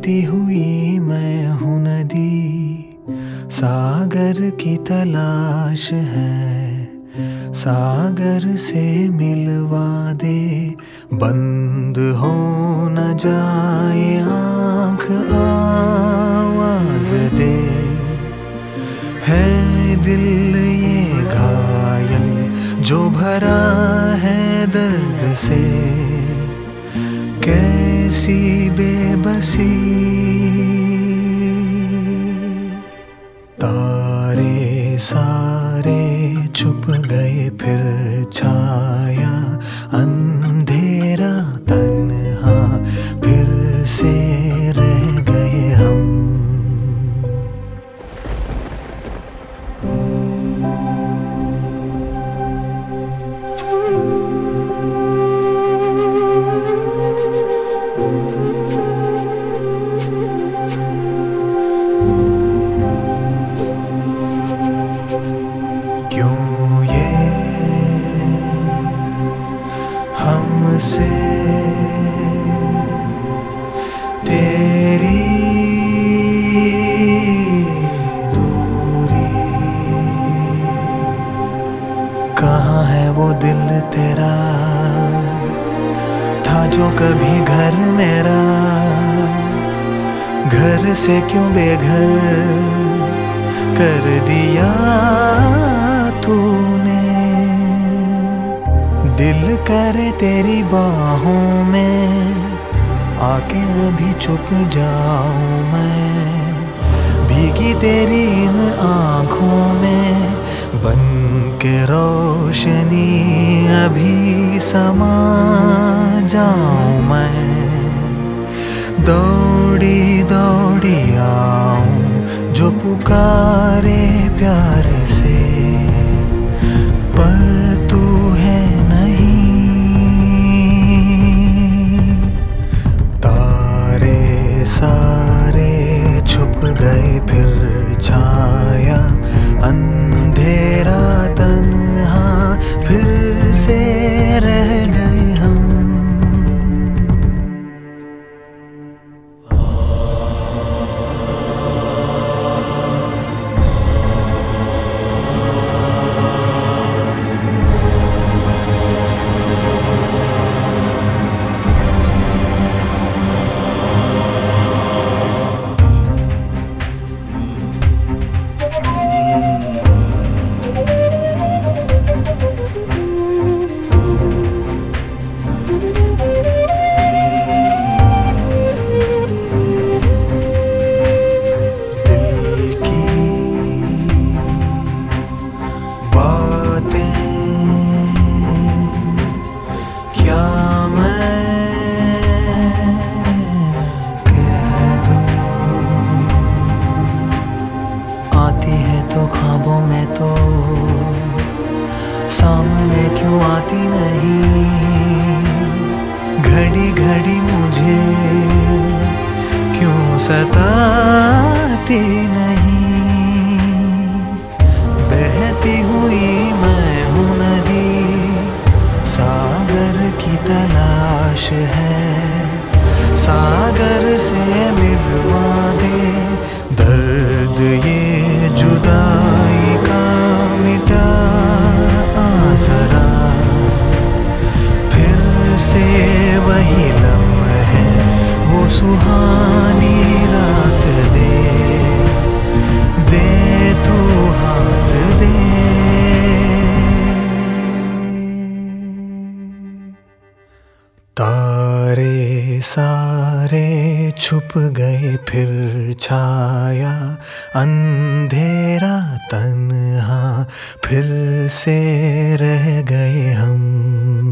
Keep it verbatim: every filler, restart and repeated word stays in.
बहती हुई मैं हूँ नदी, सागर की तलाश है। सागर से मिलवा दे, बंद हो न जाए आँख, आवाज दे। है दिल ये घायल जो भरा है दर्द से, कैसी बेबसी। तारे सारे छुप गए, फिर छाया अंधेरा तन्हा, फिर से रह गए हम। क्यों ये हमसे तेरी दूरी, कहाँ है वो दिल तेरा, था जो कभी घर मेरा। घर से क्यों बेघर कर दिया तूने। दिल करे तेरी बाहों में आके अभी छुप जाऊं मैं, भीगी तेरी इन आँखों में बन के रोशनी अभी समा जाऊं मैं। दौड़ी दौड़ी आऊं जो पुकारे प्यार से, पर तू है नहीं। तारे सारे छुप गए, फिर छाया अंधेरा तन्हा, फिर से रह गए हम। ख्वाबों में तो सामने क्यों आती नहीं, घड़ी घड़ी मुझे क्यों सताती नहीं। बहती हुई मैं हूँ नदी, सागर की तलाश है। सागर से मिलवा दे, दर्द ये जुदाई का मिटा जरा। फिर से वही लम्हे, वो सुहानी रात दे, दे तू हाथ दे। तारे सारे छुप गए, फिर छाया अंधेरा तन्हा, फिर से रह गए हम।